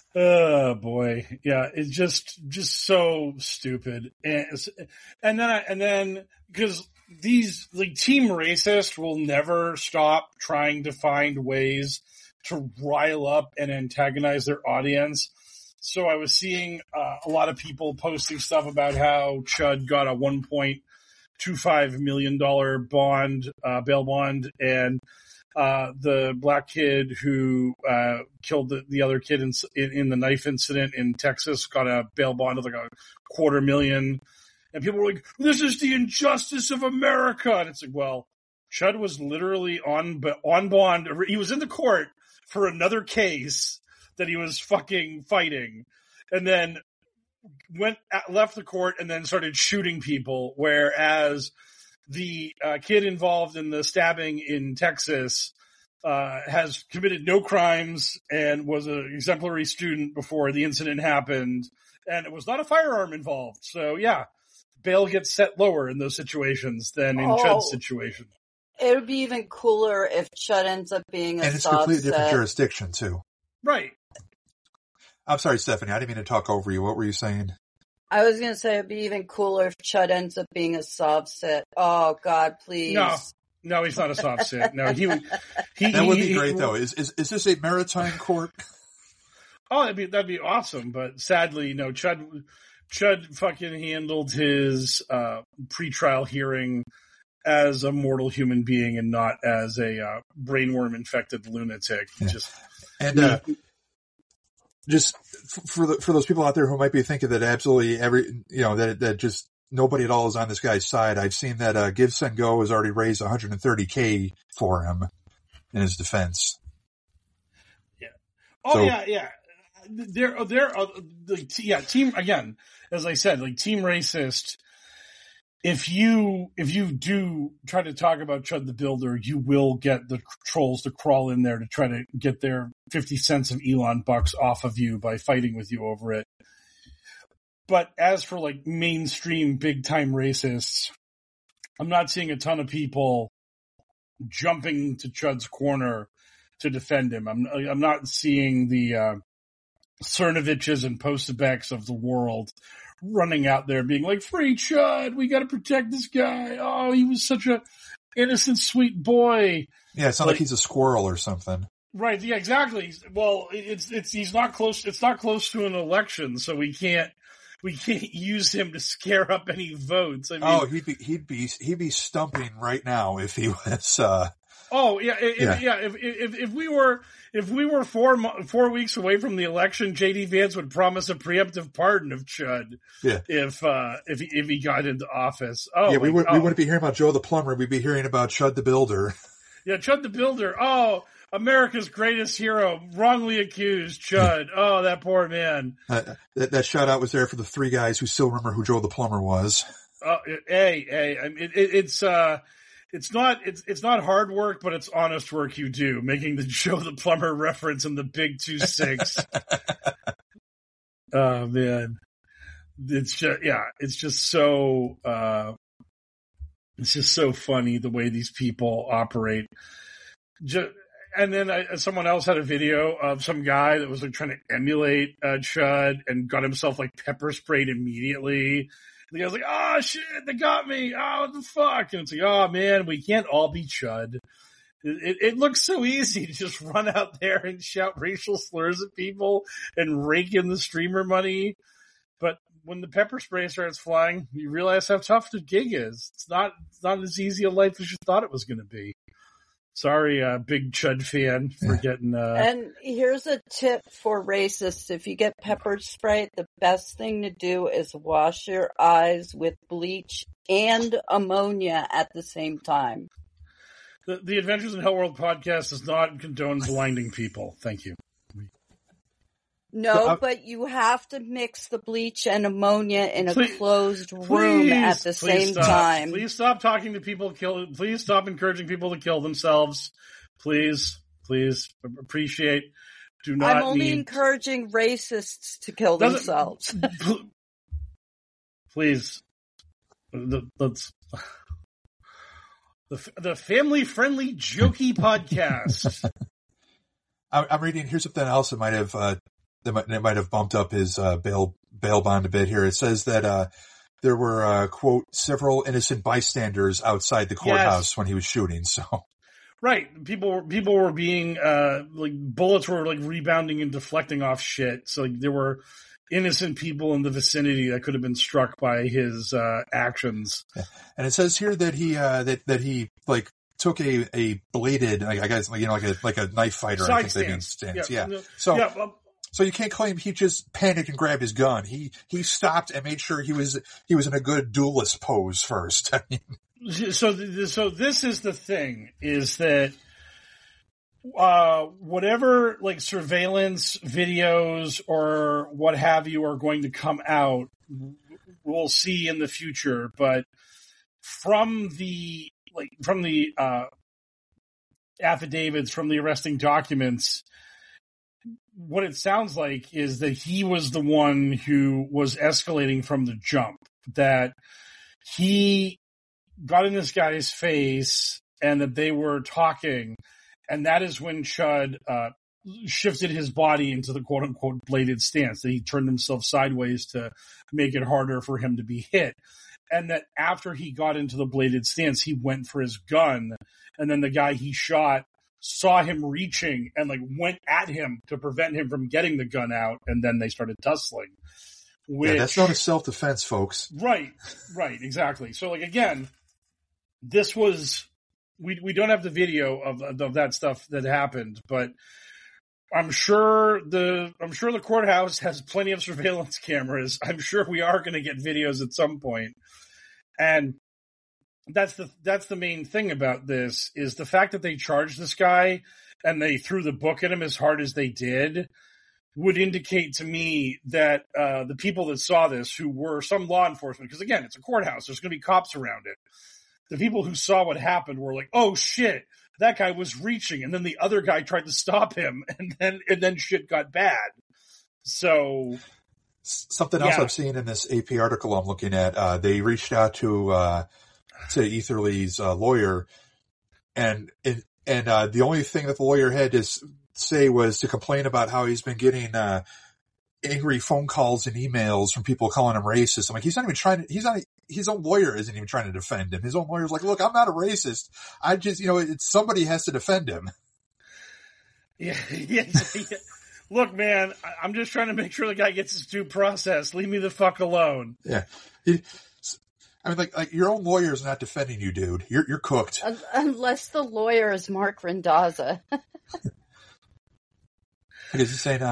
Oh boy, yeah, it's just so stupid, and then because these like Team Racist will never stop trying to find ways to rile up and antagonize their audience. So I was seeing a lot of people posting stuff about how Chud got a $1.25 million bond, bail bond, and the black kid who killed the other kid in the knife incident in Texas got a bail bond of like $250,000. And people were like, "This is the injustice of America." And it's like, well, Chud was literally on bond. He was in the court for another case that he was fucking fighting, and then left the court and then started shooting people. Whereas the kid involved in the stabbing in Texas has committed no crimes and was an exemplary student before the incident happened, and it was not a firearm involved. So yeah, bail gets set lower in those situations than in Chud's situation. It would be even cooler if Chud ends up being and it's a completely different jurisdiction too. Right. I'm sorry, Stephanie. I didn't mean to talk over you. What were you saying? I was going to say it'd be even cooler if Chud ends up being a soft sit. Oh God, please. No, he's not a soft sit. No, he that would be great though. Is this a maritime court? Oh, that'd be awesome. But sadly, no. Chud fucking handled his pretrial hearing as a mortal human being and not as a brainworm infected lunatic. Yeah. Just for those people out there who might be thinking that absolutely that just nobody at all is on this guy's side. I've seen that GiveSendGo has already raised $130K for him in his defense. Yeah. Oh, so, yeah. Team, again, as I said, like Team Racist, if you do try to talk about Chud the Builder, you will get the trolls to crawl in there to try to get their 50 cents of Elon bucks off of you by fighting with you over it. But as for like mainstream big time racists, I'm not seeing a ton of people jumping to Chud's corner to defend him. I'm not seeing the Cernoviches and Postebecks of the world running out there being like, "Free Chud, we got to protect this guy. Oh, he was such a innocent, sweet boy." Yeah, it's not like he's a squirrel or something. Right? Yeah, exactly. Well, he's not close. It's not close to an election, so we can't use him to scare up any votes. I mean, he'd be stumping right now if he was. Oh yeah, If we were 4 weeks away from the election, JD Vance would promise a preemptive pardon of Chud. Yeah. If he got into office. Oh yeah, we wouldn't be hearing about Joe the Plumber. We'd be hearing about Chud the Builder. Yeah, Chud the Builder. Oh, America's greatest hero, wrongly accused. Chud. Oh, that poor man. That shout out was there for the three guys who still remember who Joe the Plumber was. Hey. I mean, it's not hard work, but it's honest work you do, making the Joe the Plumber reference in the Big 2-6. Oh man. It's just so funny the way these people operate. And then someone else had a video of some guy that was like trying to emulate Chud and got himself like pepper sprayed immediately. The guy's like, "Oh shit, they got me. Oh, what the fuck?" And it's like, "Oh man, we can't all be Chud." It looks so easy to just run out there and shout racial slurs at people and rake in the streamer money. But when the pepper spray starts flying, you realize how tough the gig is. It's not as easy a life as you thought it was going to be. Sorry, big Chud fan for getting... And here's a tip for racists. If you get pepper spray, the best thing to do is wash your eyes with bleach and ammonia at the same time. The Adventures in Hell World podcast does not condone blinding people. Thank you. No, but you have to mix the bleach and ammonia in a closed room at the same time. Please stop talking to people. Please stop encouraging people to kill themselves. Please appreciate. Do not. I'm only encouraging racists to kill themselves. Please, let's. The family-friendly, jokey podcast. I'm reading. Here's something else that might have They might have bumped up his bail bond a bit here. It says that there were quote several innocent bystanders outside the courthouse when he was shooting. So right, people were being like bullets were like rebounding and deflecting off shit. So like, there were innocent people in the vicinity that could have been struck by his actions. Yeah. And it says here that he that he like took a bladed, I guess, you know, like a knife fighter. Side I think stance. they mean stance. Yeah. Yeah. So you can't claim he just panicked and grabbed his gun. He stopped and made sure he was in a good duelist pose first. I mean, so this is the thing, is that whatever like surveillance videos or what have you are going to come out, we'll see in the future. But from the affidavits, from the arresting documents, what it sounds like is that he was the one who was escalating from the jump, that he got in this guy's face and that they were talking. And that is when Chud shifted his body into the quote unquote bladed stance, that he turned himself sideways to make it harder for him to be hit. And that after he got into the bladed stance, he went for his gun. And then the guy he shot saw him reaching and like went at him to prevent him from getting the gun out. And then they started tussling. Yeah, that's not a self-defense, folks. Right, exactly. So like, again, this was, we don't have the video of that stuff that happened, but I'm sure the courthouse has plenty of surveillance cameras. I'm sure we are going to get videos at some point. And that's the main thing about this, is the fact that they charged this guy and they threw the book at him as hard as they did would indicate to me that the people that saw this, who were some law enforcement, because again, it's a courthouse, there's going to be cops around it. The people who saw what happened were like, oh shit, that guy was reaching, and then the other guy tried to stop him, and then shit got bad. So something else I've seen in this AP article I'm looking at, they reached out to Etherly's lawyer, and the only thing that the lawyer had to say was to complain about how he's been getting angry phone calls and emails from people calling him racist. I'm like, his own lawyer isn't even trying to defend him. His own lawyer's like, look, I'm not a racist. I just, somebody has to defend him. Yeah. Look, man, I'm just trying to make sure the guy gets his due process. Leave me the fuck alone. Yeah. I mean, like your own lawyer is not defending you, dude. You're cooked. Unless the lawyer is Mark Randazza. Because he's saying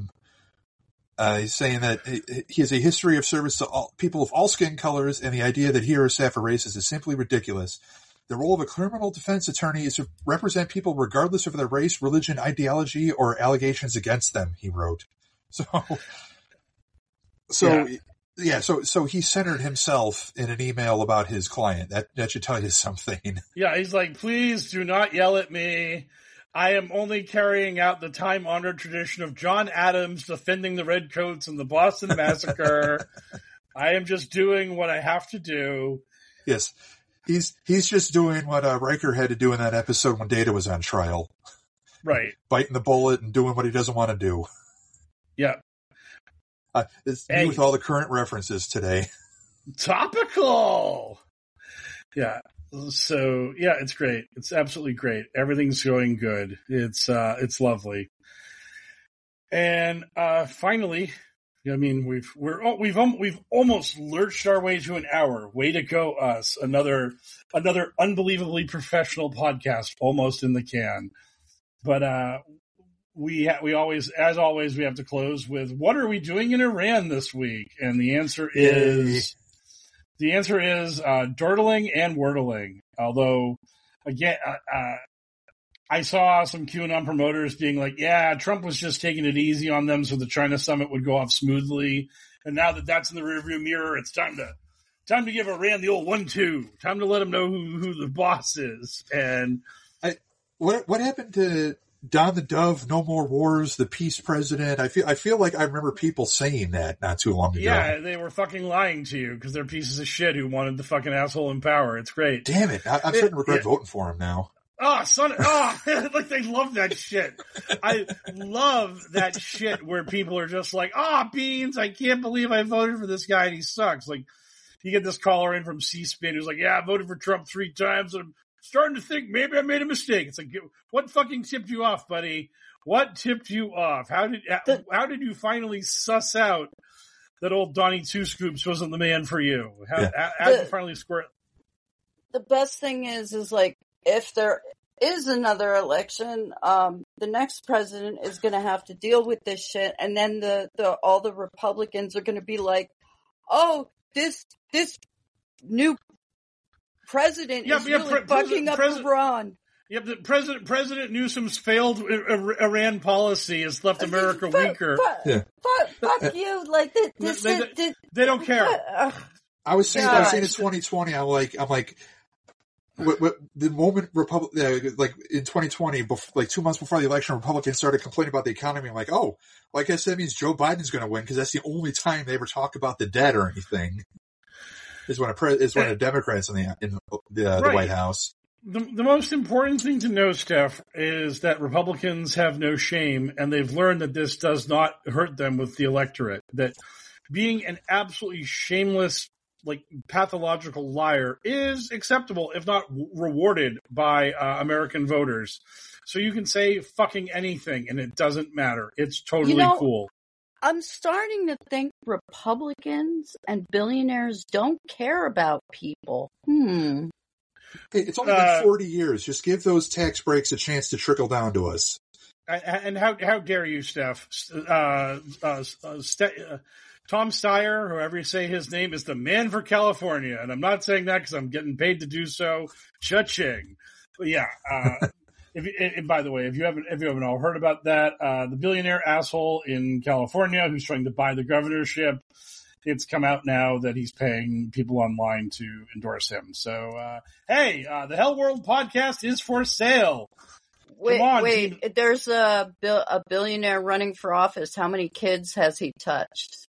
that he has a history of service to all people of all skin colors, and the idea that he or his staff are racist is simply ridiculous. The role of a criminal defense attorney is to represent people regardless of their race, religion, ideology, or allegations against them, he wrote. So he centered himself in an email about his client. That should tell you something. Yeah, he's like, please do not yell at me. I am only carrying out the time-honored tradition of John Adams defending the Redcoats in the Boston Massacre. I am just doing what I have to do. Yes, he's just doing what Riker had to do in that episode when Data was on trial. Right. Biting the bullet and doing what he doesn't want to do. Yeah. It's me with all the current references today. Topical! Yeah. So yeah, it's great. It's absolutely great. Everything's going good. It's lovely. And finally, I mean, we've almost lurched our way to an hour. Way to go, us! Another unbelievably professional podcast, almost in the can. But we always, as always, we have to close with, what are we doing in Iran this week? And the answer is. The answer is durdling and wordling. Although, again, I saw some QAnon promoters being like, yeah, Trump was just taking it easy on them so the China summit would go off smoothly. And now that that's in the rearview mirror, it's time to give Iran the old 1-2. Time to let them know who the boss is. And what happened to Don the Dove, no more wars, the peace president? I feel like I remember people saying that not too long ago. Yeah, they were fucking lying to you because they're pieces of shit who wanted the fucking asshole in power. It's great. Damn it. I'm starting to regret voting for him now. Like they love that shit. I love that shit where people are just like, Beans, I can't believe I voted for this guy and he sucks. Like, you get this caller in from C-SPAN who's like, yeah, I voted for Trump 3 times and I'm starting to think maybe I made a mistake. It's like, what fucking tipped you off, buddy? What tipped you off? How did you finally suss out that old Donnie Two Scoops wasn't the man for you? How did you finally square it? The best thing is like, if there is another election, the next president is going to have to deal with this shit, and then all the Republicans are going to be like, "Oh, this new president is really fucking up Iran." Yep, the President Newsom's failed Iran policy has left America weaker. Fuck you! Like they don't care. I was saying in 2020. I'm like. What the moment like in 2020, like 2 months before the election, Republicans started complaining about the economy. I'm like, I guess that means Joe Biden's going to win because that's the only time they ever talk about the debt or anything. Is when a Democrat's in the White House. The most important thing to know, Steph, is that Republicans have no shame, and they've learned that this does not hurt them with the electorate. That being an absolutely shameless, like, pathological liar is acceptable, if not rewarded by American voters. So you can say fucking anything and it doesn't matter. It's totally cool. I'm starting to think Republicans and billionaires don't care about people. Hey, it's only been 40 years. Just give those tax breaks a chance to trickle down to us. And how dare you, Steph? Tom Steyer, whoever you say his name, is the man for California. And I'm not saying that because I'm getting paid to do so. Cha-ching. But yeah. And by the way, if you haven't all heard about that, the billionaire asshole in California who's trying to buy the governorship, it's come out now that he's paying people online to endorse him. So, hey, the Hell World podcast is for sale. Wait, there's a billionaire running for office. How many kids has he touched?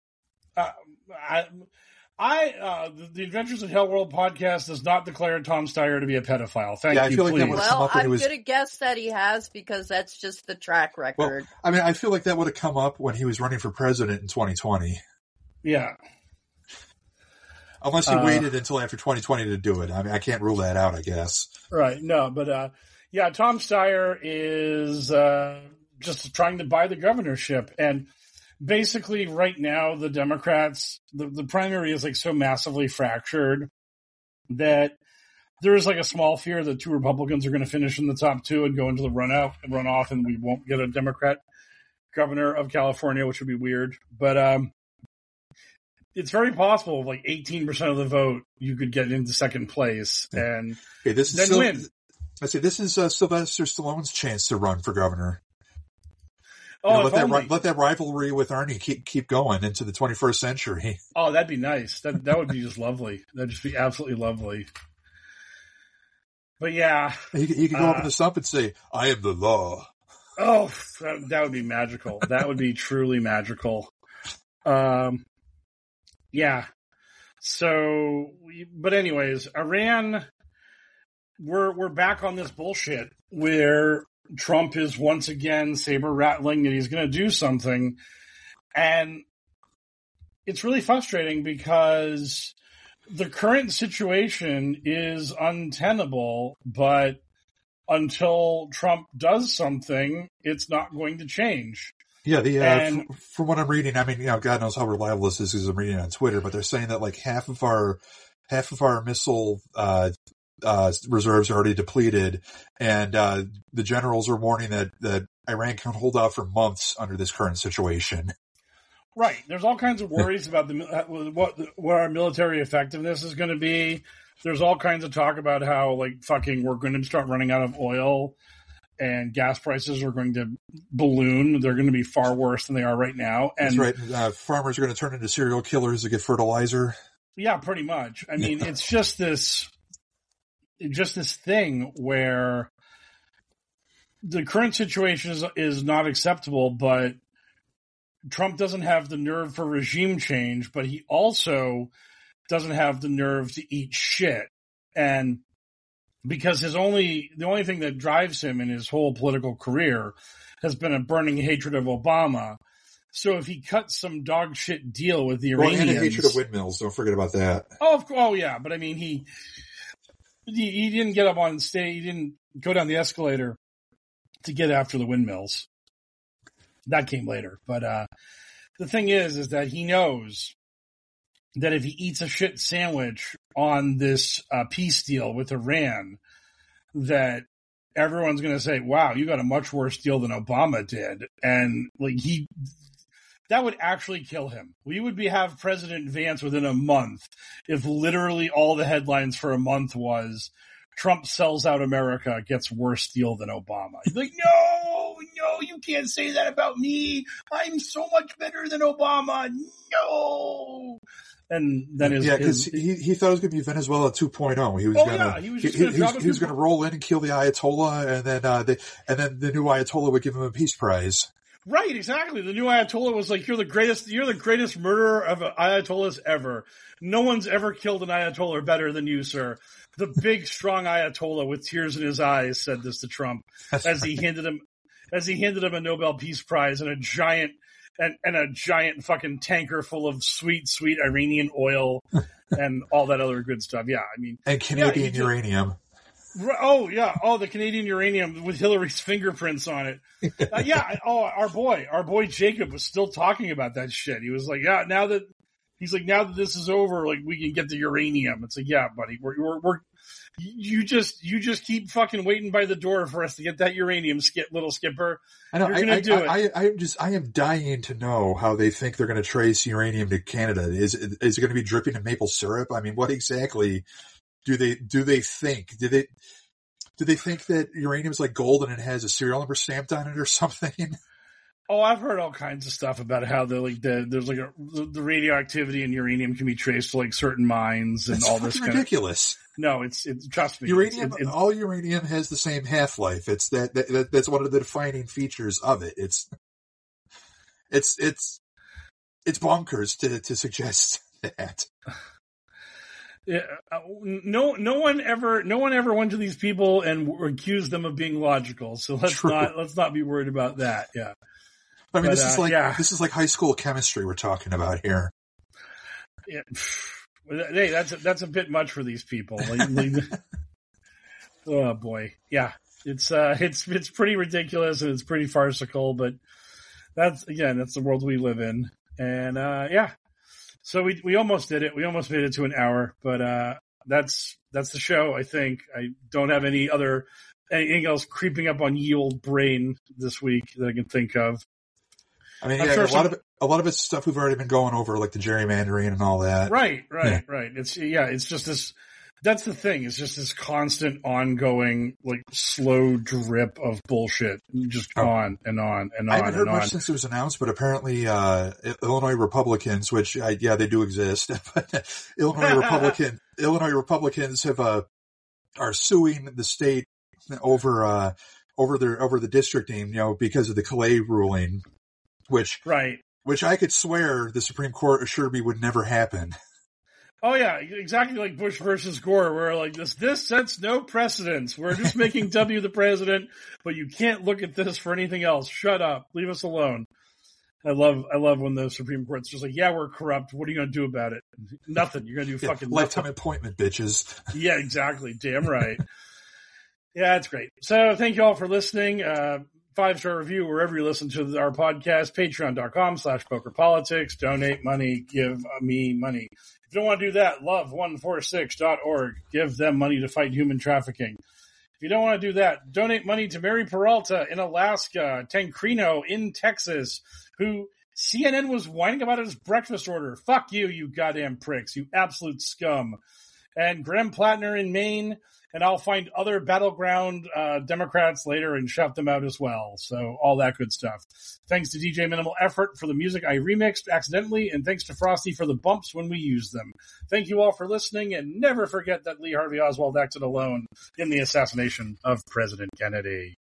The Adventures of Hell World podcast does not declare Tom Steyer to be a pedophile. Thank you, I feel please. Like I'm going to guess that he has because that's just the track record. Well, I mean, I feel like that would have come up when he was running for president in 2020. Yeah. Unless he waited until after 2020 to do it. I mean, I can't rule that out, I guess. Right. No, but Tom Steyer is just trying to buy the governorship. And basically, right now, the Democrats, the primary is like so massively fractured that there is like a small fear that 2 Republicans are going to finish in the top 2 and go into the runoff, and we won't get a Democrat governor of California, which would be weird. But it's very possible, like 18% of the vote, you could get into second place and win. I say this is Sylvester Stallone's chance to run for governor. Let that rivalry with Arnie keep going into the 21st century. Oh, that'd be nice. That would be just lovely. That'd just be absolutely lovely. But yeah, he could go up in the stump and say, "I am the law." Oh, that would be magical. That would be truly magical. Yeah. So, but anyways, Iran, we're back on this bullshit where Trump is once again saber rattling that he's going to do something. And it's really frustrating because the current situation is untenable, but until Trump does something, it's not going to change. Yeah, from what I'm reading, I mean, God knows how reliable this is because I'm reading it on Twitter, but they're saying that like half of our missile reserves are already depleted, and the generals are warning that Iran can hold out for months under this current situation. Right. There's all kinds of worries about what our military effectiveness is going to be. There's all kinds of talk about how we're going to start running out of oil. And gas prices are going to balloon. They're going to be far worse than they are right now. And that's right. Farmers are going to turn into serial killers to get fertilizer. Yeah, pretty much. I mean, it's just this thing where the current situation is not acceptable, but Trump doesn't have the nerve for regime change, but he also doesn't have the nerve to eat shit. And because the only thing that drives him in his whole political career has been a burning hatred of Obama. So if he cuts some dog shit deal with the Iranians, and a hatred of windmills, don't forget about that. Oh yeah, but I mean he didn't get up on stage, he didn't go down the escalator to get after the windmills. That came later, but the thing is that he knows that if he eats a shit sandwich on this peace deal with Iran, that everyone's going to say, wow, you got a much worse deal than Obama did. And that would actually kill him. We would have President Vance within a month if literally all the headlines for a month was Trump sells out America, gets worse deal than Obama. He's like, no, you can't say that about me. I'm so much better than Obama. No. And then because he thought it was going to be Venezuela 2.0. He was going to roll in and kill the Ayatollah, and then the new Ayatollah would give him a peace prize. Right, exactly. The new Ayatollah was like, you're the greatest murderer of Ayatollahs ever. No one's ever killed an Ayatollah better than you, sir. The big, strong Ayatollah with tears in his eyes said this to Trump as he handed him a Nobel Peace Prize and a giant fucking tanker full of sweet Iranian oil and all that other good stuff. Yeah, I mean, and Canadian uranium. Oh yeah, the Canadian uranium with Hillary's fingerprints on it. Our boy Jacob was still talking about that shit. He was like, yeah, now that this is over, like we can get the uranium. It's like, yeah, buddy, you just keep fucking waiting by the door for us to get that uranium, little skipper. I know. I am dying to know how they think they're going to trace uranium to Canada. Is it going to be dripping in maple syrup? I mean, what exactly do they think? Do they think that uranium is like gold and it has a serial number stamped on it or something? Oh, I've heard all kinds of stuff about how there's the radioactivity in uranium can be traced to like certain mines and That's all this. Ridiculous. No, it's trust me. Uranium, all uranium has the same half-life. It's that's one of the defining features of it. It's bonkers to suggest that. Yeah, no one ever went to these people and accused them of being logical. So let's not be worried about that. Yeah. I mean, this is like high school chemistry we're talking about here. Yeah. Hey, that's a bit much for these people. Oh boy. Yeah. It's pretty ridiculous and it's pretty farcical, but that's the world we live in. And, yeah. So we almost did it. We almost made it to an hour, but, that's the show. I think I don't have anything else creeping up on ye old brain this week that I can think of. I mean, yeah, a lot of it's stuff we've already been going over, like the gerrymandering and all that. Right. It's just this. That's the thing. It's just this constant, ongoing, like slow drip of bullshit, just on and on and on. I haven't heard much since it was announced, but apparently Illinois Republicans, which they do exist, but Illinois Republicans are suing the state over the districting, because of the Calais ruling. Which I could swear the Supreme Court assured me would never happen. Oh yeah, exactly like Bush versus Gore, where like this sets no precedence. We're just making W the president, but you can't look at this for anything else. Shut up, leave us alone. I love when the Supreme Court's just like, yeah, we're corrupt. What are you gonna do about it? Nothing. You're gonna do fucking lifetime appointment, bitches. Yeah, exactly. Damn right. Yeah, it's great. So thank you all for listening. 5-star review wherever you listen to our podcast, patreon.com/pokerpolitics. Donate money, give me money. If you don't want to do that, love146.org. Give them money to fight human trafficking. If you don't want to do that, donate money to Mary Peralta in Alaska, Tancrino in Texas, who CNN was whining about his breakfast order. Fuck you, you goddamn pricks, you absolute scum. And Graham Plattner in Maine. And I'll find other battleground Democrats later and shout them out as well. So all that good stuff. Thanks to DJ Minimal Effort for the music I remixed accidentally, and thanks to Frosty for the bumps when we use them. Thank you all for listening, and never forget that Lee Harvey Oswald acted alone in the assassination of President Kennedy.